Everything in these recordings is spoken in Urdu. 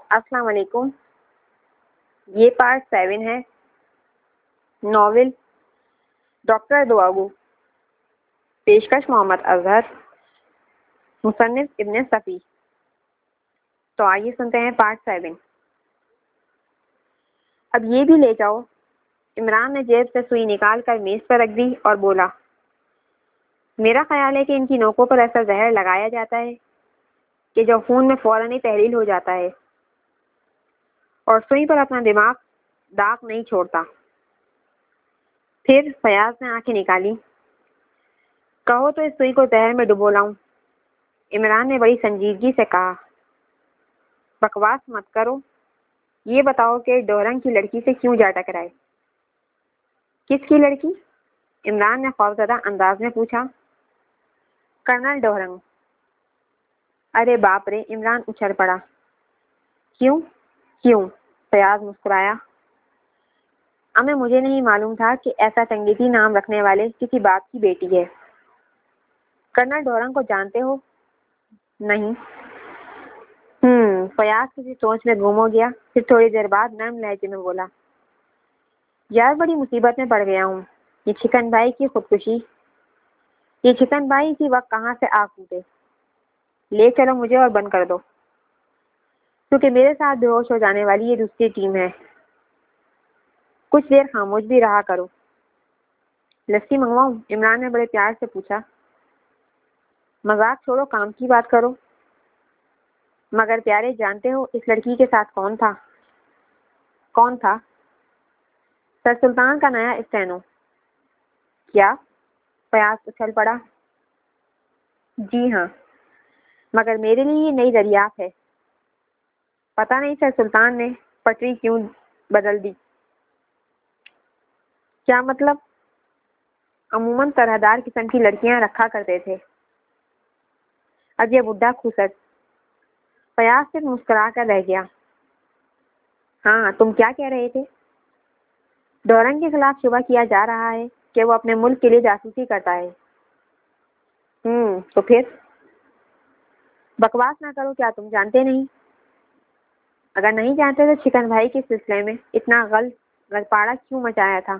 السلام علیکم. یہ پارٹ 7 ہے. ناول ڈاکٹر دعاگو. پیشکش محمد اظہر. مصنف ابن صفی. تو آئیے سنتے ہیں پارٹ 7. اب یہ بھی لے جاؤ. عمران نے جیب سے سوئی نکال کر میز پر رکھ دی اور بولا، میرا خیال ہے کہ ان کی نوکوں پر ایسا زہر لگایا جاتا ہے کہ جو خون میں فوراً ہی تحلیل ہو جاتا ہے اور سوئی پر اپنا دماغ داغ نہیں چھوڑتا. پھر فیاض نے آنکھیں نکالی. کہو تو اس سوئی کو زہر میں ڈبو لاؤں؟ عمران نے بڑی سنجیدگی سے کہا. بکواس مت کرو. یہ بتاؤ کہ ڈورنگ کی لڑکی سے کیوں جا ٹکرائے؟ کس کی لڑکی؟ عمران نے خوفزدہ انداز میں پوچھا. Colonel during. ارے باپ رے! عمران اچھل پڑا. کیوں؟ فیاض مسکرایا. مجھے نہیں معلوم تھا کہ ایسا چنگیزی نام رکھنے والے کسی باپ کی بیٹی ہے. کرنل ڈورنگ کو جانتے ہو؟ نہیں. فیاض کسی سوچ میں گم ہو گیا. پھر تھوڑی دیر بعد نرم لہجے میں بولا، یار بڑی مصیبت میں پڑ گیا ہوں. یہ چکن بھائی کی خودکشی. یہ چکن بھائی اسی وقت کہاں سے آ کودے. لے چلو مجھے اور بند کر دو، کیونکہ میرے ساتھ بے ہوش ہو جانے والی یہ دوسری ٹیم ہے. کچھ دیر خاموش بھی رہا کرو. لسی منگواؤں؟ عمران نے بڑے پیار سے پوچھا. مذاق چھوڑو، کام کی بات کرو. مگر پیارے، جانتے ہو اس لڑکی کے ساتھ کون تھا؟ کون تھا؟ سر سلطان کا نیا اسٹینو. کیا؟ فیاض اچھل پڑا. جی ہاں، مگر میرے لیے یہ نئی دریافت ہے. پتہ نہیں سر سلطان نے پٹری کیوں بدل دی. کیا مطلب؟ عموماً طرحدار قسم کی لڑکیاں رکھا کرتے تھے. اب یہ بڈھا خوسٹ. فیاض صرف مسکرا کر رہ گیا. ہاں، تم کیا کہہ رہے تھے؟ ڈورنگ کے خلاف شبہ کیا جا رہا ہے کہ وہ اپنے ملک کے لیے جاسوسی کرتا ہے. تو پھر؟ بکواس نہ کرو. کیا تم جانتے نہیں؟ اگر نہیں جانتے تو چکن بھائی کے سلسلے میں اتنا غلپاڑا کیوں مچایا تھا؟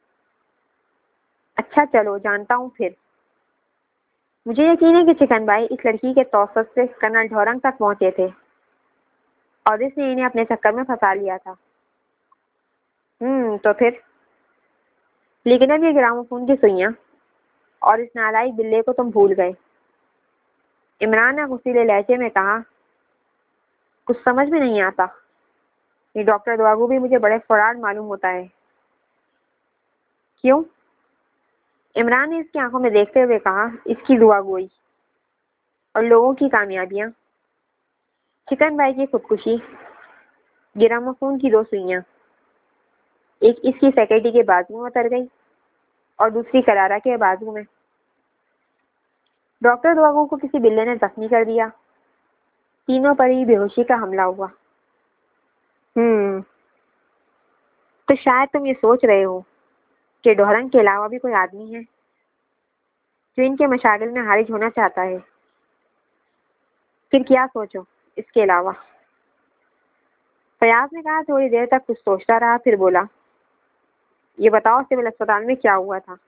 اچھا چلو، جانتا ہوں. پھر مجھے یقین ہے کہ چکن بھائی اس لڑکی کے توسط سے کرنل ڈورنگ تک پہنچے تھے اور اس نے انہیں اپنے چکر میں پھنسا لیا تھا. تو پھر؟ لیکن اب یہ گراموفون کی سوئیاں اور اس نالائق بلے کو تم بھول گئے. عمران نے غصیلے لہجے میں کہا. کچھ سمجھ میں نہیں آتا. یہ ڈاکٹر دعاگو بھی مجھے بڑے فراڈ معلوم ہوتا ہے. کیوں؟ عمران نے اس کی آنکھوں میں دیکھتے ہوئے کہا. اس کی دعا گوئی اور لوگوں کی کامیابیاں، چکن بھائی کی خودکشی، گراموفون کی 2 سوئیاں، ایک اس کی سیکرٹری کے بازو میں اتر گئی اور دوسری کرارا کے بازو میں. ڈاکٹر دعاگو کو کسی بلے نے زخمی کر دیا. تینوں پر ہی بے ہوشی کا حملہ ہوا. تو شاید تم یہ سوچ رہے ہو کہ ڈورنگ کے علاوہ بھی کوئی آدمی ہے جو ان کے مشاغل میں حارج ہونا چاہتا ہے. پھر کیا سوچو اس کے علاوہ؟ فیاض نے کہا. تھوڑی دیر تک کچھ سوچتا رہا، پھر بولا، یہ بتاؤ سول اسپتال میں کیا ہوا تھا؟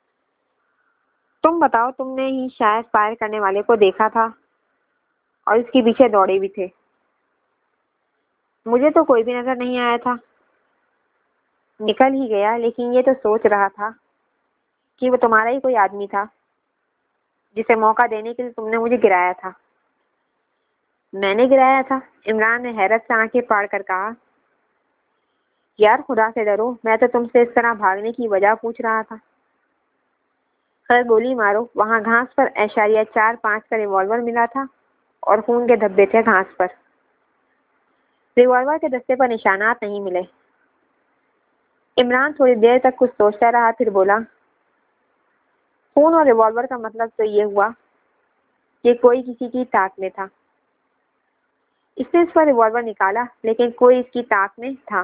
تم بتاؤ. تم نے ہی شاید فائر کرنے والے کو دیکھا تھا اور اس کے پیچھے دوڑے بھی تھے. مجھے تو کوئی بھی نظر نہیں آیا تھا. نکل ہی گیا، لیکن یہ تو سوچ رہا تھا کہ وہ تمہارا ہی کوئی آدمی تھا جسے موقع دینے کے لیے تم نے مجھے گرایا تھا. میں نے گرایا تھا؟ عمران نے حیرت سے آنکھیں پھاڑ کر کہا. یار خدا سے ڈرو. میں تو تم سے اس طرح بھاگنے کی وجہ پوچھ رہا تھا. خیر گولی مارو. وہاں گھاس پر .4.5 کا ریوالور ملا تھا اور خون کے دھبے تھے گھاس پر. ریوالور کے دستے پر نشانات نہیں ملے. عمران تھوڑی دیر تک کچھ سوچتا رہا، پھر بولا، خون اور ریوالور کا مطلب تو یہ ہوا کہ کوئی کسی کی طاق میں تھا. اس نے اس پر ریوالور نکالا، لیکن کوئی اس کی طاق میں تھا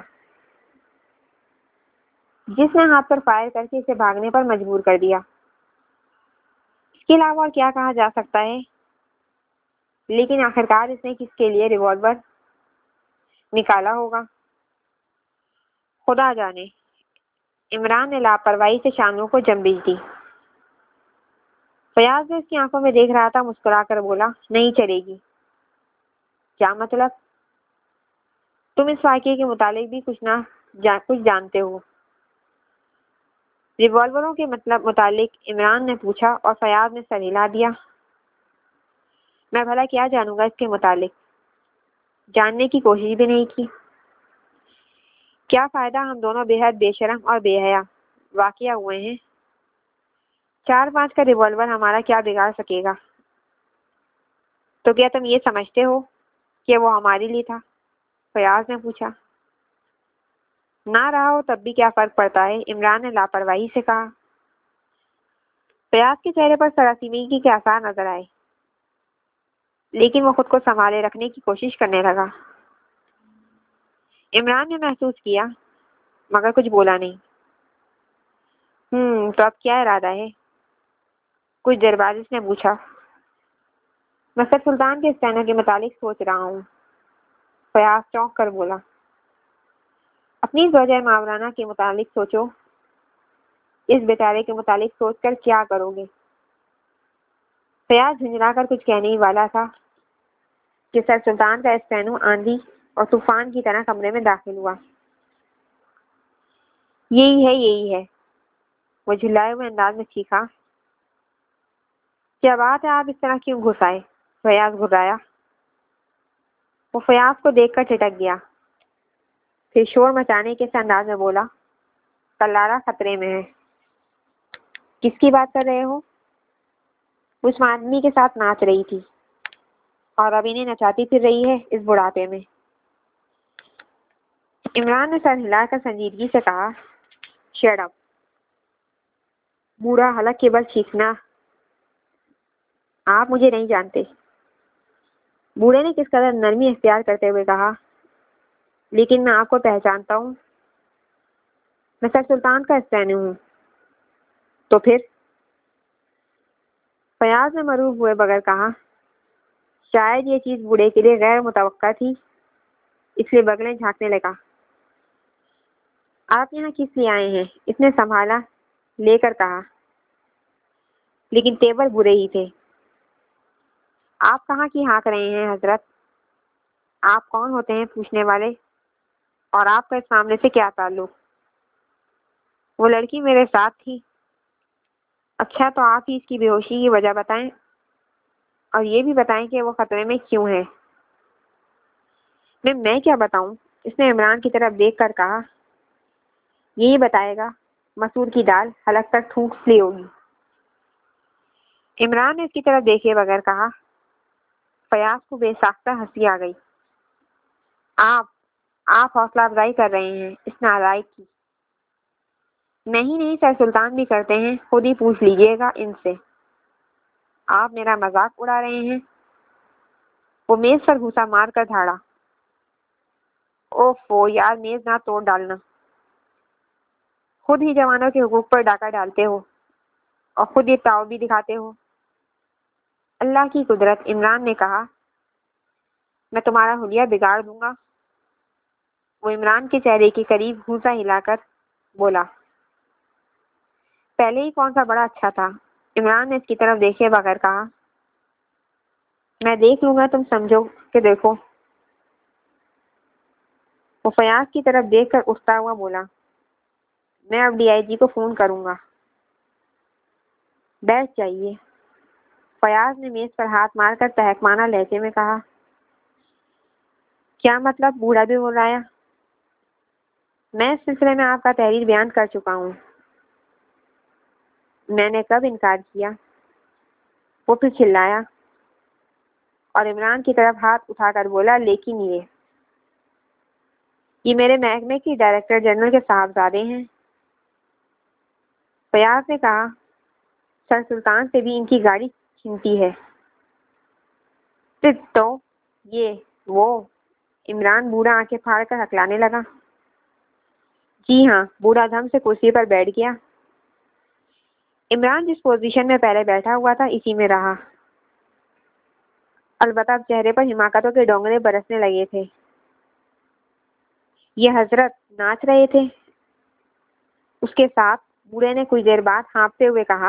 جس نے ہاتھ پر فائر کر کے اسے بھاگنے پر مجبور کر دیا. اس کے علاوہ اور کیا کہا جا سکتا ہے؟ لیکن آخرکار اس نے کس کے لیے ریوالور نکالا ہوگا، خدا جانے۔ عمران نے لاپرواہی سے شانوں کو جنبش دی۔ فیاض نے اس کی آنکھوں میں دیکھ رہا تھا، مسکرا کر بولا، نہیں چلے گی۔ کیا مطلب؟ تم اس واقعے کے متعلق بھی کچھ جانتے ہو؟ ریوالوروں کے متعلق عمران نے پوچھا اور فیاض نے سر ہلا دیا۔ میں بھلا کیا جانوں گا اس کے متعلق؟ جاننے کی کوشش بھی نہیں کی۔ کیا فائدہ، ہم دونوں بے حد بے شرم اور بے حیا واقعہ ہوئے ہیں۔ 4-5 کا ریوالور ہمارا کیا بگاڑ سکے گا؟ تو کیا تم یہ سمجھتے ہو کہ وہ ہمارے لیے تھا؟ فیاض نے پوچھا۔ نہ رہا ہو تب بھی کیا فرق پڑتا ہے، عمران نے لاپرواہی سے کہا۔ فیاض کے چہرے پر سراسیمگی کے آثار نظر آئے، لیکن وہ خود کو سنبھالے رکھنے کی کوشش کرنے لگا۔ عمران نے محسوس کیا مگر کچھ بولا نہیں۔ تو اب کیا ارادہ ہے؟ کچھ دیر بعد اس نے پوچھا۔ میں سر سلطان کے اسکینر کے متعلق سوچ رہا ہوں۔ فیاض چونک کر بولا۔ اپنی زوجہ ماورانہ کے متعلق سوچو، اس بیچارے کے متعلق سوچ کر کیا کرو گے؟ فیاض جھنجھلا کر کچھ کہنے ہی والا تھا کہ سر سلطان کا اسٹینو آندھی اور طوفان کی طرح کمرے میں داخل ہوا۔ یہی ہے، وہ جھلائے ہوئے انداز میں چیخا۔ کیا بات ہے، آپ اس طرح کیوں گھس آئے؟ فیاض گھبرایا۔ وہ فیاض کو دیکھ کر ٹھٹک گیا، پھر شور مچانے کے انداز میں بولا، کلارا خطرے میں ہے۔ کس کی بات کر رہے ہو؟ اس آدمی کے ساتھ ناچ رہی تھی اور اب انہیں نچاتی پھر رہی ہے اس بڑھاپے میں۔ عمران نے سر ہلا کر سنجیدگی سے کہا، شٹ اپ۔ بوڑھا حلق کے بل چیخنا۔ آپ مجھے نہیں جانتے۔ بوڑھے نے کس قدر نرمی اختیار کرتے ہوئے کہا، لیکن میں آپ کو پہچانتا ہوں، میں سر سلطان کا اسٹینو ہوں۔ تو پھر؟ فیاض نے مروب ہوئے بغیر کہا، شاید یہ چیز بوڑھے کے لیے غیر متوقع تھی، اس لیے بغلیں جھانکنے لگا۔ آپ یہاں کس لیے آئے ہیں؟ اس نے سنبھالا لے کر کہا، لیکن تیور برے ہی تھے۔ آپ کہاں کی ہانک رہے ہیں حضرت؟ آپ کون ہوتے ہیں پوچھنے والے، اور آپ کا اس معاملے سے کیا تعلق؟ وہ لڑکی میرے ساتھ تھی۔ اچھا، تو آپ ہی اس کی بے ہوشی کی وجہ بتائیں، اور یہ بھی بتائیں کہ وہ خطرے میں کیوں ہے۔ میں کیا بتاؤں؟ اس نے عمران کی طرف دیکھ کر کہا، یہی بتائے گا، مسور کی دال حلق تک ٹھونس لی ہوگی۔ عمران نے اس کی طرف دیکھے بغیر کہا۔ فیاض کو بے ساختہ ہنسی آ گئی۔ آپ حوصلہ افزائی کر رہے ہیں اس نالائق کی۔ نہیں، سر سلطان بھی کرتے ہیں، خود ہی پوچھ لیجئے گا ان سے۔ آپ میرا مذاق اڑا رہے ہیں؟ وہ میز پر گھوسا مار کر دھاڑا۔ اوفو یار، میز نہ توڑ ڈالنا۔ خود ہی جوانوں کے حقوق پر ڈاکہ ڈالتے ہو اور خود یہ تاؤ بھی دکھاتے ہو۔ اللہ کی قدرت، عمران نے کہا، میں تمہارا حلیہ بگاڑ دوں گا۔ وہ عمران کے چہرے کے قریب گھوسا ہلا کر بولا۔ پہلے ہی کون سا بڑا اچھا تھا؟ عمران نے اس کی طرف دیکھے بغیر کہا۔ میں دیکھ لوں گا، تم سمجھو کہ دیکھو۔ وہ فیاض کی طرف دیکھ کر اٹھتا ہوا بولا، میں اب DIG کو فون کروں گا۔ بیٹھ جائیے، فیاض نے میز پر ہاتھ مار کر تہکمانہ لہجے میں کہا۔ کیا مطلب؟ بوڑھا بھی بول رہا۔ میں اس سلسلے میں آپ کا تحریر بیان کر چکا ہوں۔ میں نے کب انکار کیا؟ وہ پھر چلایا اور عمران کی طرف ہاتھ اٹھا کر بولا، لیکن یہ میرے محکمے کی ڈائریکٹر جنرل کے صاحبزادے ہیں۔ فیاض نے کہا، سر سلطان سے بھی ان کی گاڑی چھنتی ہے۔ تو وہ عمران بوڑھا آنکھیں پھاڑ کر ہکلانے لگا۔ جی ہاں، بوڑھا دھم سے کرسی پر بیٹھ گیا۔ عمران جس پوزیشن میں پہلے بیٹھا ہوا تھا اسی میں رہا، البتہ اب چہرے پر حماقتوں کے ڈونگرے برسنے لگے تھے۔ یہ حضرت ناچ رہے تھے۔ اس کے ساتھ بوڑھے نے کچھ دیر بعد ہانپتے ہوئے کہا،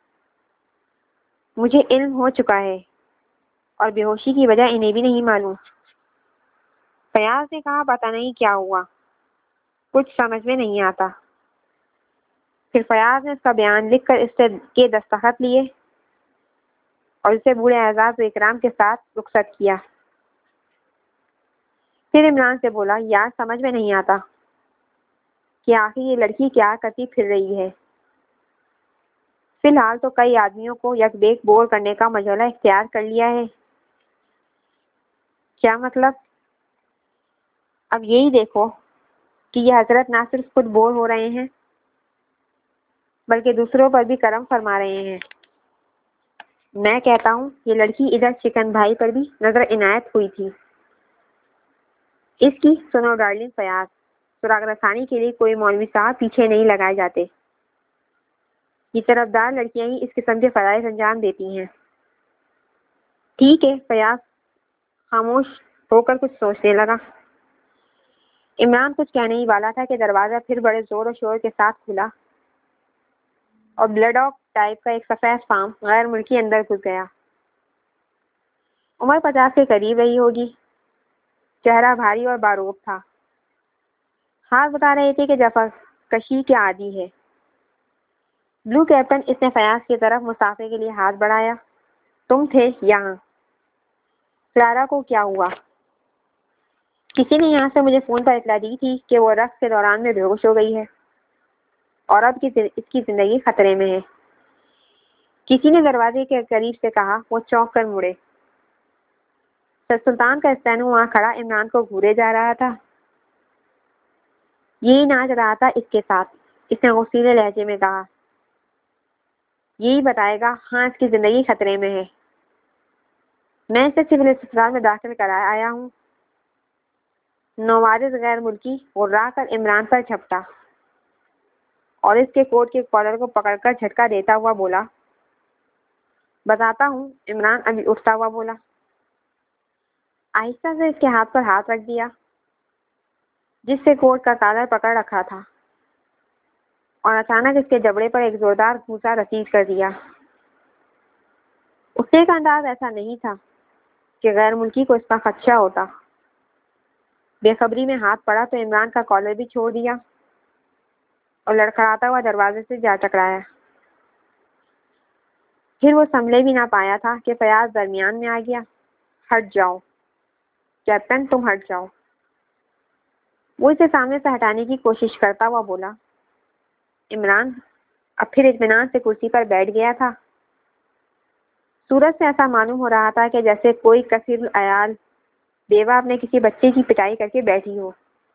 مجھے علم ہو چکا ہے اور بے ہوشی کی وجہ انہیں بھی نہیں معلوم۔ فیاض نے کہا، پتہ نہیں کیا ہوا، کچھ سمجھ میں نہیں آتا۔ پھر فیاض نے اس کا بیان لکھ کر اس سے کے دستخط لیے اور اسے بوڑھے اعزاز و اکرام کے ساتھ رخصت کیا۔ پھر عمران سے بولا، یار سمجھ میں نہیں آتا کہ آخر یہ لڑکی کیا کرتی پھر رہی ہے۔ فی الحال تو کئی آدمیوں کو یک بیک بور کرنے کا مشغلہ اختیار کر لیا ہے۔ کیا مطلب؟ اب یہی دیکھو کہ یہ حضرت نہ صرف خود بور ہو رہے ہیں بلکہ دوسروں پر بھی کرم فرما رہے ہیں۔ میں کہتا ہوں یہ لڑکی ادھر چکن بھائی پر بھی نظر عنایت ہوئی تھی۔ اس کی سنو ڈارلنگ فیاض، سراغ رسانی کے لیے کوئی مولوی صاحب پیچھے نہیں لگائے جاتے۔ یہ طرفدار لڑکیاں ہی اس قسم کے فرائض انجام دیتی ہیں۔ ٹھیک ہے۔ فیاض خاموش ہو کر کچھ سوچنے لگا۔ عمران کچھ کہنے ہی والا تھا کہ دروازہ پھر بڑے زور و شور کے ساتھ کھلا اور بلڈ آف ٹائپ کا ایک سفید فام غیر ملکی اندر گھس گیا۔ عمر 50 کے قریب رہی ہوگی، چہرہ بھاری اور باروب تھا، ہاتھ بتا رہے تھے کہ جفا کشی کے عادی ہے۔ بلو کیپٹن، اس نے فیاض کی طرف مسافے کے لیے ہاتھ بڑھایا، تم تھے یہاں؟ کلارا کو کیا ہوا؟ کسی نے یہاں سے مجھے فون پر اطلاع دی تھی کہ وہ رقص کے دوران میں بے ہوش ہو گئی ہے اور اب اس کی زندگی خطرے میں ہے۔ کسی نے دروازے کے قریب سے کہا۔ وہ چونک کر مڑے۔ سر سلطان کا استینو وہاں کھڑا عمران کو گھورے جا رہا تھا۔ یہی ناچ رہا تھا اس کے ساتھ، اس نے غصیلے لہجے میں کہا۔ یہی بتائے گا ہاں اس کی زندگی خطرے میں ہے۔ میں اسے سول اسپتال میں داخل کرایا آیا ہوں۔ نوارز غیر ملکی غرا کر عمران پر جھپٹا اور اس کے کوٹ کے کالر کو پکڑ کر جھٹکا دیتا ہوا بولا، بتاتا ہوں۔ عمران ابھی اٹھتا ہوا بولا۔ آہستہ سے اس کے ہاتھ پر ہاتھ رکھ دیا جس سے کوٹ کا کالر پکڑ رکھا تھا اور اچانک اس کے جبڑے پر ایک زوردار گھوسا رسید کر دیا۔ اٹھنے کا انداز ایسا نہیں تھا کہ غیر ملکی کو اس کا خدشہ ہوتا۔ بے خبری میں ہاتھ پڑا تو عمران کا کالر بھی چھوڑ دیا اور لڑکھڑاتا ہوا دروازے سے جا ٹکرایا۔ پھر وہ سنبھلے بھی نہ پایا تھا کہ فیاض درمیان میں آ گیا۔ ہٹ جاؤ کیپٹن، تم ہٹ جاؤ۔ وہ اسے سامنے سے ہٹانے کی کوشش کرتا ہوا بولا۔ عمران اب پھر اطمینان سے کرسی پر بیٹھ گیا تھا۔ صورت سے ایسا معلوم ہو رہا تھا کہ جیسے کوئی کثیر العیال بیوہ اپنے کسی بچے کی پٹائی کر کے بیٹھی ہو۔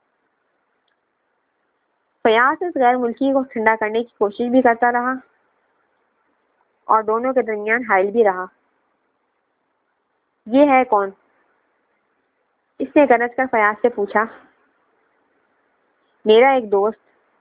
فیاض اس غیر ملکی کو ٹھنڈا کرنے کی کوشش بھی کرتا رہا اور دونوں کے درمیان حائل بھی رہا۔ یہ ہے کون؟ اس نے گرج کر فیاض سے پوچھا۔ میرا ایک دوست،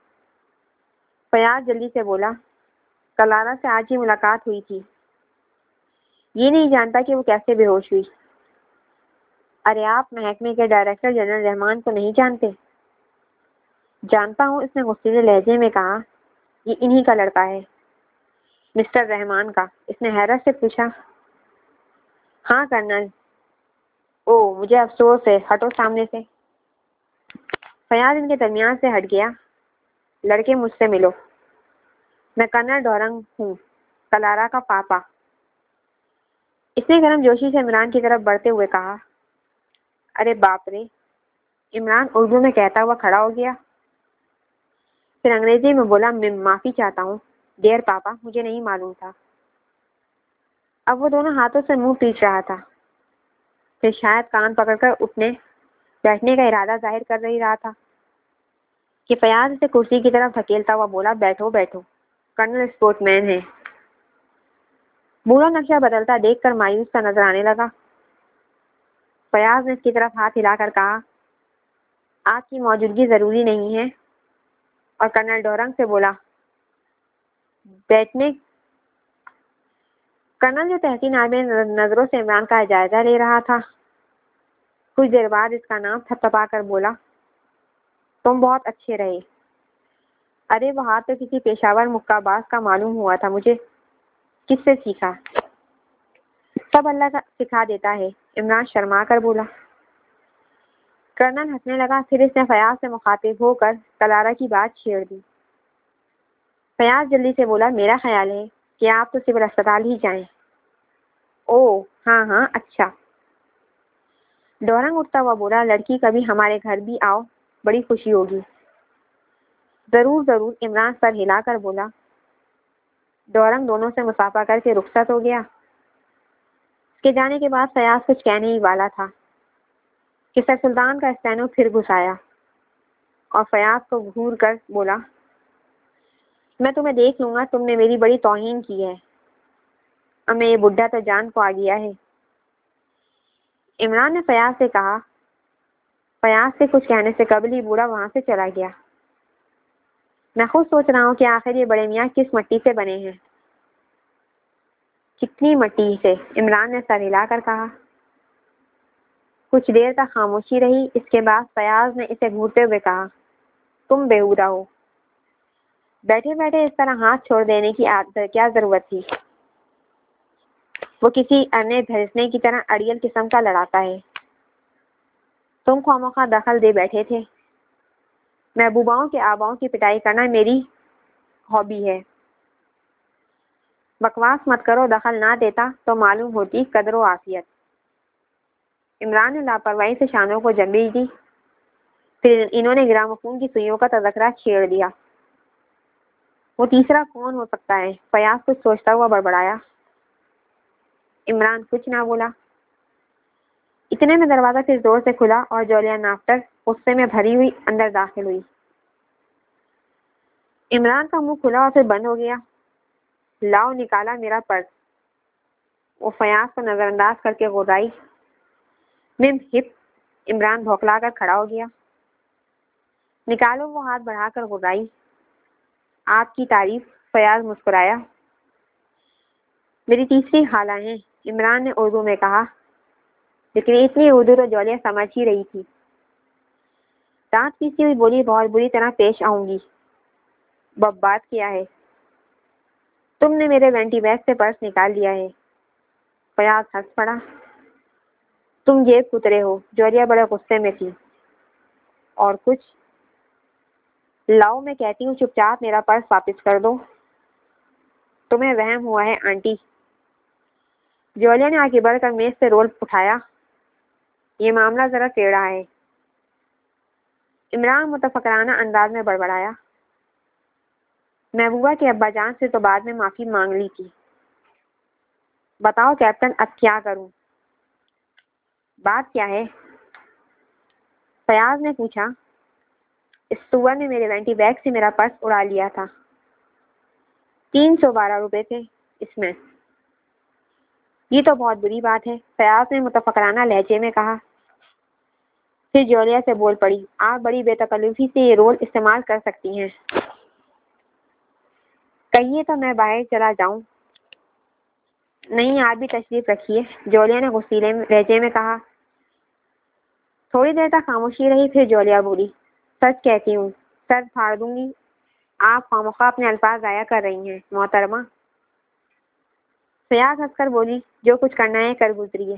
فیاض جلدی سے بولا۔ کلارا سے آج ہی ملاقات ہوئی تھی۔ یہ نہیں جانتا کہ وہ کیسے بے ہوش ہوئی۔ ارے آپ محکمے کے ڈائریکٹر جنرل رحمان کو نہیں جانتے؟ جانتا ہوں، اس نے غصے لہجے میں کہا۔ یہ انہی کا لڑکا ہے، مسٹر رحمان کا؟ اس نے حیرت سے پوچھا۔ ہاں کرنل۔ او مجھے افسوس ہے، ہٹو سامنے سے۔ فیاض ان کے درمیان سے ہٹ گیا۔ لڑکے مجھ سے ملو، میں کرنل ڈورنگ ہوں، کلارا کا پاپا۔ اس نے گرم جوشی سے عمران کی طرف بڑھتے ہوئے کہا۔ ارے باپ رے! عمران اردو میں کہتا ہوا کھڑا ہو گیا، پھر انگریزی میں بولا، میں معافی چاہتا ہوں ڈیئر پاپا، مجھے نہیں معلوم تھا۔ اب وہ دونوں ہاتھوں سے منہ پیچ رہا تھا، پھر شاید کان پکڑ کر اٹھنے بیٹھنے کا ارادہ ظاہر کر رہا تھا کہ فیاض اسے کرسی کی طرف دھکیلتا ہوا بولا، بیٹھو بیٹھو، کرنل اسپورٹ مین ہے۔ بوڑھا نقشہ بدلتا دیکھ کر مایوس سا نظر آنے لگا۔ فیاض نے اس کی طرف ہاتھ ہلا کر کہا، آپ کی موجودگی ضروری نہیں ہے، اور کرنل ڈورنگ سے بولا، بیٹھنے۔ کرنل جو تحسین آمیز نظروں سے عمران کا جائزہ لے رہا تھا، کچھ دیر بعد اس کا نام تھپتھپا کر بولا، تم بہت اچھے رہے۔ ارے وہ ہاتھ تو کسی پیشاور مکہ باز کا معلوم ہوا تھا مجھے، کس سے سیکھا؟ سب اللہ کا سکھا دیتا ہے، عمران شرما کر بولا۔ کرنل ہنسنے لگا، پھر اس نے فیاض سے مخاطب ہو کر کلارا کی بات چھیڑ دی۔ فیاض جلدی سے بولا، میرا خیال ہے کہ آپ تو سول اسپتال ہی جائیں۔ او ہاں ہاں اچھا۔ ڈورنگ اٹھتا ہوا بولا، لڑکی کبھی ہمارے گھر بھی آؤ، بڑی خوشی ہوگی۔ ضرور ضرور، عمران سر ہلا کر بولا۔ ڈورنگ دونوں سے مصافحہ کر کے رخصت ہو گیا۔ اس کے جانے کے بعد فیاض کچھ کہنے ہی والا تھا کہ سر سلطان کا اسٹینو پھر گھس آیا اور فیاض کو گھور کر بولا، میں تمہیں دیکھ لوں گا، تم نے میری بڑی توہین کی ہے، اب میں یہ بڈھا تو جان کو آ گیا ہے۔ عمران نے فیاض سے کہا۔ فیاض سے کچھ کہنے سے قبل ہی بوڑھا وہاں سے چلا گیا۔ میں خود سوچ رہا ہوں کہ آخر یہ بڑے میاں کس مٹی سے بنے ہیں۔ کتنی مٹی سے؟ عمران نے سر ہلا کر کہا۔ کچھ دیر تک خاموشی رہی، اس کے بعد فیاض نے اسے گھورتے ہوئے کہا، تم بیہودہ ہو، بیٹھے بیٹھے اس طرح ہاتھ چھوڑ دینے کی کیا ضرورت تھی؟ وہ کسی ارنے بھینسنے کی طرح اڑیل قسم کا لڑاتا ہے، تم خوامخواہ دخل دے بیٹھے تھے۔ محبوباؤں کے آباؤں کی پٹائی کرنا میری ہابی ہے۔ بکواس مت کرو، دخل نہ دیتا تو معلوم ہوتی قدر و عافیت۔ عمران نے لاپرواہی سے شانوں کو جبیج دی، پھر انہوں نے گراموفون کی سوئیوں کا تذکرہ چھیڑ دیا۔ وہ تیسرا کون ہو سکتا ہے؟ فیاض کچھ سوچتا ہوا بڑبڑایا۔ عمران کچھ نہ بولا۔ اتنے میں دروازہ پھر زور سے کھلا اور جولیا نافٹر غصے میں بھری ہوئی اندر داخل ہوئی۔ عمران کا منہ کھلا اور پھر بند ہو گیا۔ لاؤ، نکالا میرا پرس۔ وہ فیاض کو نظر انداز کر کے غرائی۔ مم ہپ، عمران بھوکلا کر کھڑا ہو گیا۔ نکالو، وہ ہاتھ بڑھا کر غرائی۔ آپ کی تعریف، فیاض مسکرایا۔ میری تیسری خالہ ہیں، عمران نے اردو میں کہا، لیکن اتنی اردو تو جولیا سمجھ ہی رہی تھی۔ دانت پیستی ہوئی بولی، بہت بری طرح پیش آؤں گی۔ بات کیا ہے؟ تم نے میرے وینٹی بیگ سے پرس نکال لیا ہے۔ فیاض ہنس پڑا۔ تم جیب کترے ہو، جولیا بڑے غصے میں تھی۔ اور کچھ؟ لاؤ، میں کہتی ہوں چپ چاپ میرا پرس واپس کر دو۔ تمہیں وہم ہوا ہے آنٹی۔ جولیا نے آگے بڑھ کر میز سے رول اٹھایا۔ یہ معاملہ ذرا ٹیڑھا ہے۔ عمران متفکرانہ انداز میں بڑبڑایا۔ محبوبہ کے ابا جان سے تو بعد میں معافی مانگ لی تھی۔ بتاؤ کیپٹن، اب کیا کروں؟ بات کیا ہے؟ فیاض نے پوچھا۔ اس سور نے میرے وینٹی بیگ سے میرا پرس اڑا لیا تھا۔ 312 روپے تھے اس میں۔ یہ تو بہت بری بات ہے، فیاض نے متفکرانہ لہجے میں کہا۔ پھر جولیا سے بول پڑی، آپ بڑی بے تکلفی سے یہ رول استعمال کر سکتی ہیں۔ کہیے تو میں باہر چلا جاؤں؟ نہیں، آپ بھی تشریف رکھیے، جولیا نے غصیلے لہجے میں کہا۔ تھوڑی دیر تک خاموشی رہی، پھر جولیا بولی، سچ کہتی ہوں، سر پھاڑ دوں گی۔ آپ خوامخواہ اپنے الفاظ ضائع کر رہی ہیں محترمہ۔ فیاض ہنس کر بولی، جو کچھ کرنا ہے کر گزریے۔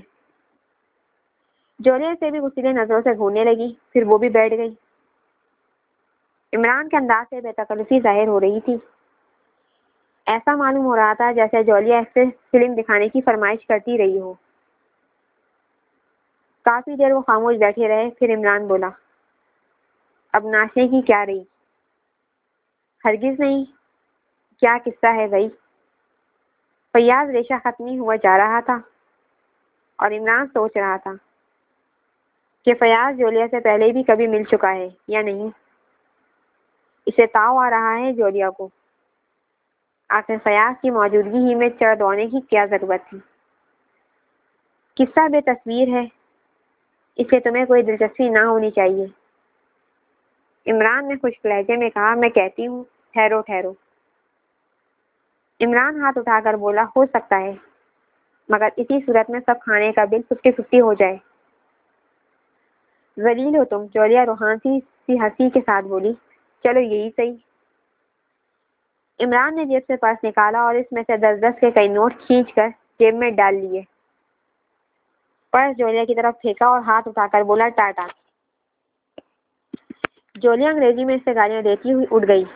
جولیا سے بھی غصیلے نظروں سے گھورنے لگی، پھر وہ بھی بیٹھ گئی۔ عمران کے انداز سے بے تکلفی ظاہر ہو رہی تھی۔ ایسا معلوم ہو رہا تھا جیسے جولیا اس سے فلم دکھانے کی فرمائش کرتی رہی ہو۔ کافی دیر وہ خاموش بیٹھے رہے، پھر عمران بولا، اب ناچنے کی کیا رہی؟ ہرگز نہیں۔ کیا قصہ ہے بھائی؟ فیاض ریشہ ختمی ہوا جا رہا تھا اور عمران سوچ رہا تھا کہ فیاض جولیا سے پہلے بھی کبھی مل چکا ہے یا نہیں۔ اسے تاؤ آ رہا ہے جولیا کو۔ آخر فیاض کی موجودگی ہی میں چڑھ دوڑنے کی کیا ضرورت تھی؟ قصہ بے تصویر ہے، اس سے تمہیں کوئی دلچسپی نہ ہونی چاہیے۔ عمران نے خشک لہجے میں کہا، میں کہتی ہوں، ٹھہرو ٹھہرو۔ عمران ہاتھ اٹھا کر بولا، ہو سکتا ہے، مگر اسی صورت میں سب کھانے کا بل 50-50 ہو جائے۔ ذلیل ہو تم، جولیا روحانسی سی ہنسی کے ساتھ بولی، چلو یہی صحیح۔ عمران نے جیب سے پرس نکالا اور اس میں سے 10 کے کئی نوٹ کھینچ کر جیب میں ڈال لیے۔ پرس جولیا کی طرف پھینکا اور ہاتھ اٹھا کر بولا، ٹاٹا۔ جولیا انگریزی میں اس سے گالیاں دیتی ہوئی اٹھ گئی۔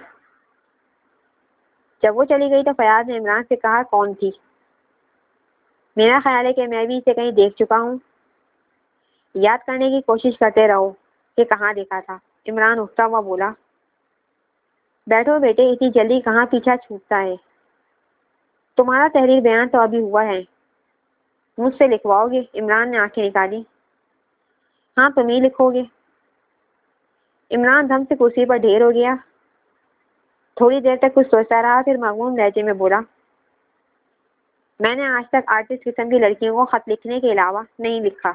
جب وہ چلی گئی تو فیاض نے عمران سے کہا، کون تھی؟ میرا خیال ہے کہ میں بھی اسے کہیں دیکھ چکا ہوں۔ یاد کرنے کی کوشش کرتے رہو کہ کہاں دیکھا تھا۔ عمران اٹھتا ہوا بولا، بیٹھو بیٹے، اتنی جلدی کہاں پیچھا چھوٹتا ہے؟ تمہارا تحریر بیان تو ابھی ہوا ہے، مجھ سے لکھواؤ گے؟ عمران نے آنکھیں نکالی۔ ہاں تم ہی لکھو گے۔ عمران دھم سے کرسی پر ڈھیر ہو گیا۔ تھوڑی دیر تک کچھ سوچتا رہا، پھر مغموم لہجے میں بولا، میں نے آج تک آرٹسٹ قسم کی لڑکیوں کو خط لکھنے کے علاوہ نہیں لکھا۔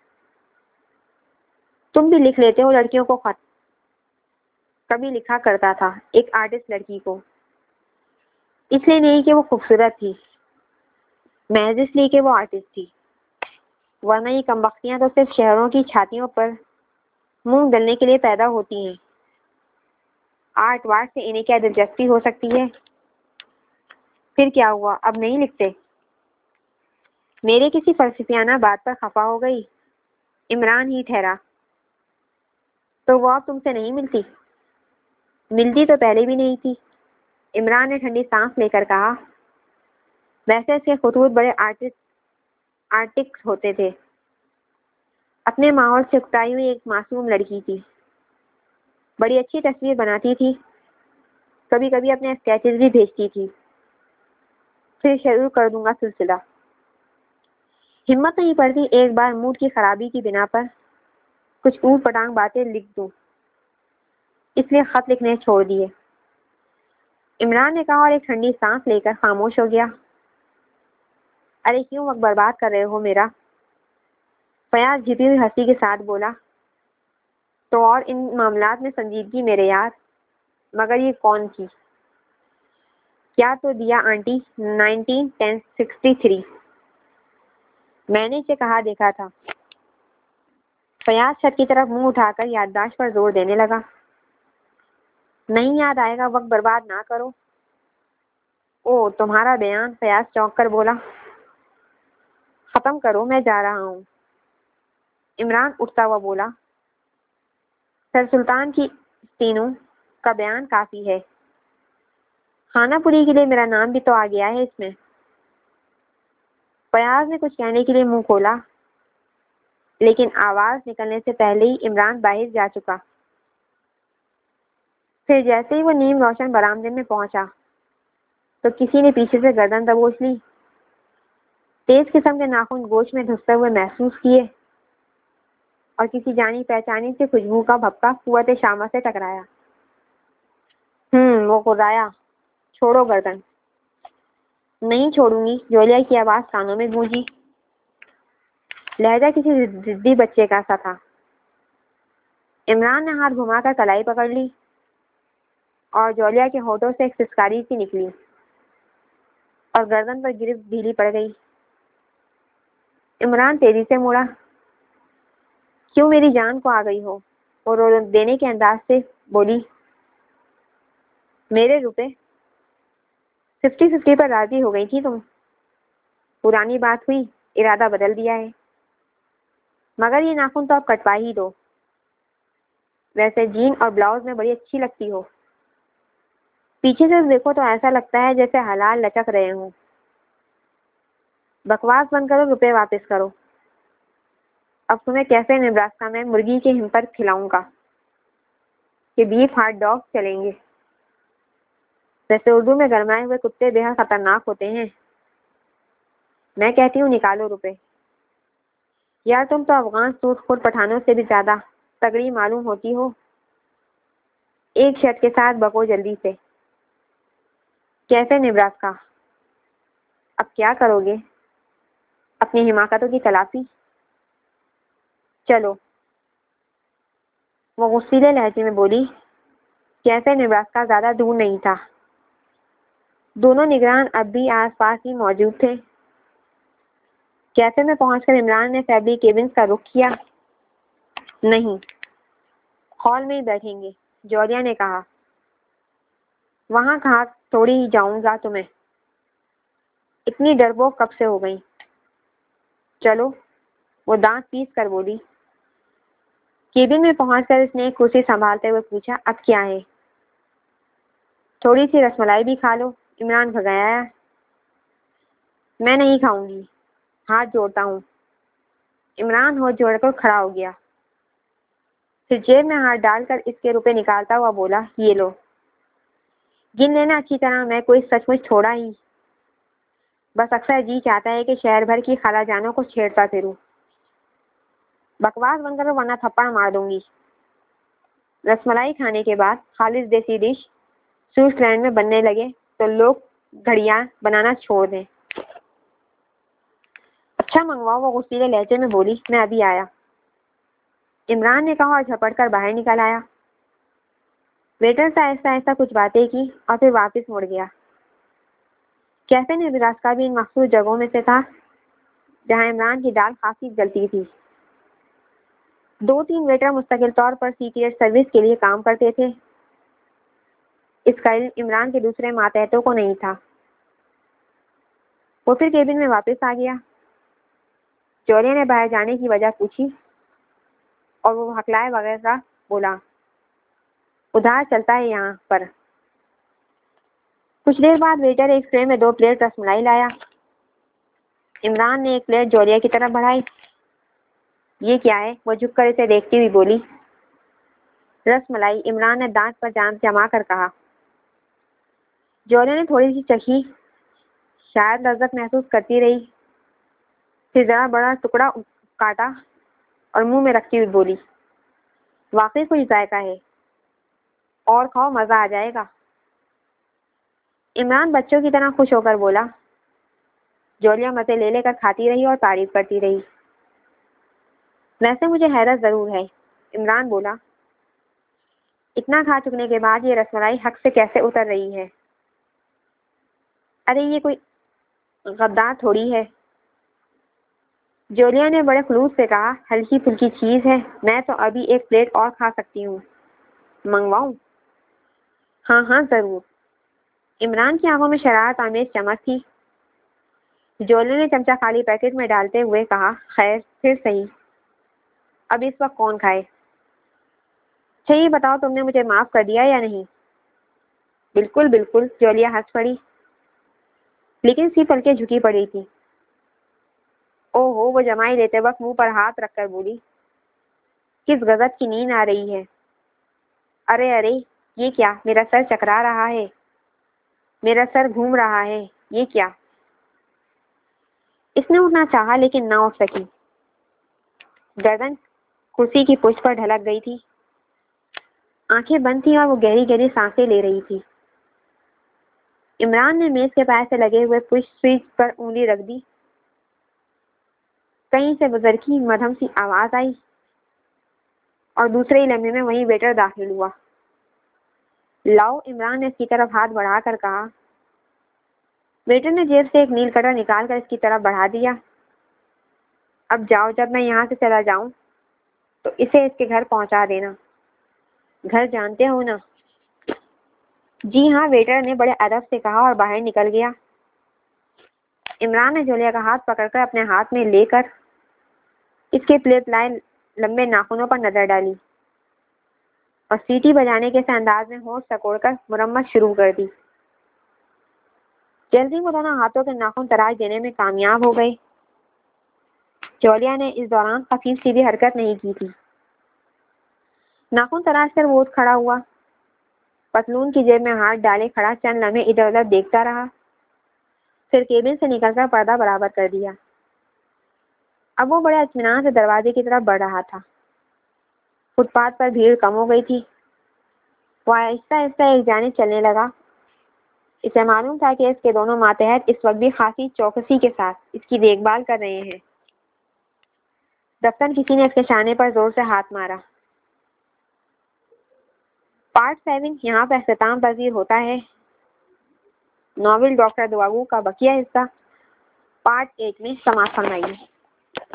تم بھی لکھ لیتے ہو لڑکیوں کو خط؟ کبھی لکھا کرتا تھا ایک آرٹسٹ لڑکی کو، اس لیے نہیں کہ وہ خوبصورت تھی، محض اس لیے کہ وہ آرٹسٹ تھی، ورنہ یہ کمبختیاں تو صرف شہروں کی چھاتیوں پر مونگ ڈلنے کے لیے پیدا ہوتی ہیں۔ آرٹ وارٹ سے انہیں کیا دلچسپی ہو سکتی ہے؟ پھر کیا ہوا، اب نہیں لکھتے؟ میرے کسی فلسفیانہ بات پر خفا ہو گئی؟ عمران ہی ٹھہرا، تو وہ اب تم سے نہیں ملتی؟ ملتی تو پہلے بھی نہیں تھی۔ عمران نے ٹھنڈی سانس لے کر کہا، ویسے اس کے خطوط بڑے آرٹک ہوتے تھے۔ اپنے ماحول سے اکتائی ہوئی ایک معصوم لڑکی تھی، بڑی اچھی تصویر بناتی تھی، کبھی کبھی اپنے اسکیچز بھی بھیجتی تھی۔ پھر شروع کر دوں گا سلسلہ۔ ہمت نہیں پڑتی ایک بار موڈ کی خرابی کی بنا پر کچھ اونٹ پٹانگ باتیں لکھ دوں، اس لیے خط لکھنے چھوڑ دیے، عمران نے کہا اور ایک ٹھنڈی سانس لے کر خاموش ہو گیا۔ ارے کیوں وقت برباد کر رہے ہو میرا؟ فیاض جھپی ہوئی ہنسی کے ساتھ بولا، تو اور ان معاملات میں سنجیدگی میرے یار، مگر یہ کون کی؟ کیا تو دیا آنٹی 1963، میں نے اسے کہا دیکھا تھا۔ فیاض چھت کی طرف منہ اٹھا کر یادداشت پر زور دینے لگا، نہیں یاد آئے گا، وقت برباد نہ کرو۔ او تمہارا بیان؟ فیاض چونک کر بولا، ختم کرو، میں جا رہا ہوں۔ عمران اٹھتا ہوا بولا، سر سلطان کی تینوں کا بیان کافی ہے، خانہ پوری کے لیے میرا نام بھی تو آ گیا ہے اس میں۔ فیاض نے کچھ کہنے کے لیے منہ کھولا، لیکن آواز نکلنے سے پہلے ہی عمران باہر جا چکا۔ پھر جیسے ہی وہ نیم روشن برآمدے میں پہنچا تو کسی نے پیچھے سے گردن دبوچ لی، تیز قسم کے ناخن گوشت میں دھستے ہوئے محسوس کیے اور کسی جانی پہچانی سے خوشبو کا بھپکا قوت شامہ سے ٹکرایا۔ وہ خدایا، چھوڑو گردن۔ نہیں چھوڑوں گی، جولیا کی آواز کانوں میں گونجی، لہجہ کسی ضدی بچے کا سا تھا۔ عمران نے ہاتھ گھما کر کلائی پکڑ لی اور جولیا کے ہونٹوں سے ایک سسکاری سی نکلی اور گردن پر گرفت ڈھیلی پڑ گئی۔ عمران تیزی سے مڑا، کیوں میری جان کو آ گئی ہو؟ اور رو دینے کے انداز سے بولی، میرے روپے 50-50 پر راضی ہو گئی تھی تم؟ پرانی بات ہوئی، ارادہ بدل دیا ہے، مگر یہ ناخن تو اب کٹوا ہی دو، ویسے جین اور بلاؤز میں بڑی اچھی لگتی ہو، پیچھے سے دیکھو تو ایسا لگتا ہے جیسے حلال لچک رہے ہوں۔ بکواس بند کرو، روپے واپس کرو، اب تمہیں کیفے نیبراسکا میں مرغی کے ہم پر کھلاؤں گا کہ بیف ہاٹ ڈاگ چلیں گے۔ ویسے اردو میں گرمائے ہوئے کتے بے حد خطرناک ہوتے ہیں۔ میں کہتی ہوں نکالو روپے۔ یار تم تو افغان سوٹ خور پٹھانوں سے بھی زیادہ تگڑی معلوم ہوتی ہو۔ ایک شرط کے ساتھ بکو جلدی سے۔ Cafe Nebraska. اب کیا کرو گے؟ اپنی حماقتوں کی تلافی؟ چلو، وہ غصیلے لہجے میں بولی۔ کیفے نیبراسکا زیادہ دور نہیں تھا، دونوں نگران اب بھی آس پاس ہی موجود تھے۔ کیفے میں پہنچ کر عمران نے فیبری کیبنز کا رخ کیا۔ نہیں، ہال میں ہی بیٹھیں گے، جولیا نے کہا۔ وہاں کہاں، تھوڑی ہی جاؤں گا تمہیں، اتنی ڈرپوک کب سے ہو گئی؟ چلو، وہ دانت پیس کر بولی۔ کیبن میں پہنچ کر اس نے ایک کرسی سنبھالتے ہوئے پوچھا، اب کیا ہے؟ تھوڑی سی رس ملائی بھی کھا لو، عمران بھگایا۔ میں نہیں کھاؤں گی، ہاتھ جوڑتا ہوں۔ عمران ہاتھ جوڑ کر کھڑا ہو گیا، پھر جیب میں ہاتھ ڈال کر اس کے روپے نکالتا ہوا بولا، یہ لو، گن لینا اچھی طرح، میں کوئی سچ مچ تھوڑا ہی، بس اکثر جی چاہتا ہے کہ شہر بھر کی خالہ جانوں کو چھیڑتا پھروں۔ بکواس بند کرو ورنہ تھپڑ مار دوں گی۔ رس ملائی کھانے کے بعد خالص دیسی ڈش سوئٹزرلینڈ میں بننے لگے تو لوگ گھڑیاں بنانا چھوڑ دیں۔ اچھا منگواؤ، وہ غصیلے لہجے میں بولی، میں ابھی آیا، عمران نے کہا اور جھپٹ کر باہر نکل آیا۔ ویٹر سے آہستہ آہستہ کچھ باتیں کی اور پھر واپس مڑ گیا۔ کیفے نے براس کا بھی ان مخصوص جگہوں میں سے تھا جہاں عمران کی دال خاصی گلتی تھی۔ 2-3 ویٹر مستقل طور پر سیکریٹ سروس کے لیے کام کرتے تھے۔ اس کا علم عمران کے دوسرے ماتحتوں کو نہیں تھا۔ وہ پھر کیبن میں واپس آ گیا۔ جولیا نے باہر جانے کی وجہ پوچھی اور وہ ہکلائے وغیرہ بولا، ادھار چلتا ہے یہاں پر۔ کچھ دیر بعد ویٹر ایک ٹرے میں 2 پلیٹ رس ملائی لایا۔ عمران نے ایک پلیٹ جولیا کی طرف بڑھائی۔ یہ کیا ہے؟ وہ جھک کر اسے دیکھتی ہوئی بولی۔ رس ملائی، عمران نے دانت پر جان جما کر کہا۔ جولیا نے تھوڑی سی چکھی، شاید لذت محسوس کرتی رہی، پھر ذرا بڑا ٹکڑا کاٹا اور منہ میں رکھتی ہوئی بولی، واقعی کوئی ذائقہ ہے، اور کھاؤ، مزہ آ جائے گا۔ عمران بچوں کی طرح خوش ہو کر بولا۔ جولیا مزے لے لے کر کھاتی رہی اور تعریف کرتی رہی۔ ویسے مجھے حیرت ضرور ہے، عمران بولا، اتنا کھا چکنے کے بعد یہ رس ملائی حق سے کیسے اتر رہی ہے؟ ارے یہ کوئی غدار تھوڑی ہے، جولیا نے بڑے خلوص سے کہا، ہلکی پھلکی چیز ہے، میں تو ابھی ایک پلیٹ اور کھا سکتی ہوں۔ منگواؤں؟ ہاں ہاں ضرور۔ عمران کی آنکھوں میں شرارت آمیز چمک تھی۔ جولیا نے چمچہ خالی پیکٹ میں ڈالتے ہوئے کہا، خیر پھر صحیح، اب اس وقت کون کھائے؟ اچھا یہ بتاؤ، تم نے مجھے معاف کر دیا یا نہیں؟ بالکل بالکل، جولیا ہنس پڑی، لیکن اس کی پلکیں جھکی پڑی تھی۔ او ہو، وہ جمائی لیتے وقت منہ پر ہاتھ رکھ کر بولی، کس غضب کی نیند آ رہی ہے؟ ارے ارے، یہ کیا، میرا سر چکرا رہا ہے، میرا سر گھوم رہا ہے، یہ کیا؟ اس نے اٹھنا چاہا لیکن نہ اٹھ سکی، گردن کرسی کی پشت پر ڈھلک گئی تھی، آنکھیں بند تھیں اور وہ گہری گہری سانسیں لے رہی تھی۔ عمران نے میز کے پائے سے لگے ہوئے پش سوئچ پر انگلی رکھ دی۔ کہیں سے بزرگی مدھم سی آواز آئی اور دوسرے ہی لمحے میں وہیں ویٹر داخل ہوا۔ لاؤ، عمران نے اس کی طرف ہاتھ بڑھا کر کہا۔ ویٹر نے جیب سے ایک نیل کٹر نکال کر اس کی طرف بڑھا دیا۔ اب جاؤ، جب میں یہاں سے چلا جاؤں تو اسے اس کے گھر پہنچا دینا، گھر جانتے ہو نا؟ جی ہاں، ویٹر نے بڑے ادب سے کہا اور باہر نکل گیا۔ عمران نے جولیا کا ہاتھ پکڑ کر اپنے ہاتھ میں لے کر اس کے پلیٹ لائے لمبے ناخنوں پر نظر ڈالی اور سیٹی بجانے کے سے انداز میں ہونٹ سکوڑ کر مرمت شروع کر دی۔ جلدی وہ دونوں ہاتھوں کے ناخن تراش دینے میں کامیاب ہو گئے۔ جولیا نے اس دوران خفیف سی بھی حرکت نہیں کی تھی۔ ناخن تراش کر وہ اٹھ کھڑا ہوا، پتلون کی جیب میں ہاتھ ڈالے کھڑا چند لمحے ادھر ادھر دیکھتا رہا، پھر کیبن سے نکل کر پردہ برابر کر دیا۔ اب وہ بڑے اطمینان سے دروازے کی طرف بڑھ رہا تھا۔ فٹ پاتھ پر بھیڑ کم ہو گئی تھی۔ وہ آہستہ آہستہ ایک جانب چلنے لگا۔ اسے معلوم تھا کہ اس کے دونوں ماتحت اس وقت بھی خاصی چوکسی کے ساتھ اس کی دیکھ بھال کر رہے ہیں۔ دفتر کسی نے اس کے شانے پر زور سے ہاتھ مارا۔ پارٹ 7 یہاں پر اختتام پذیر ہوتا ہے۔ ناول ڈاکٹر دواگو کا بقیہ حصہ پارٹ 8 میں سماعت فرمائیے۔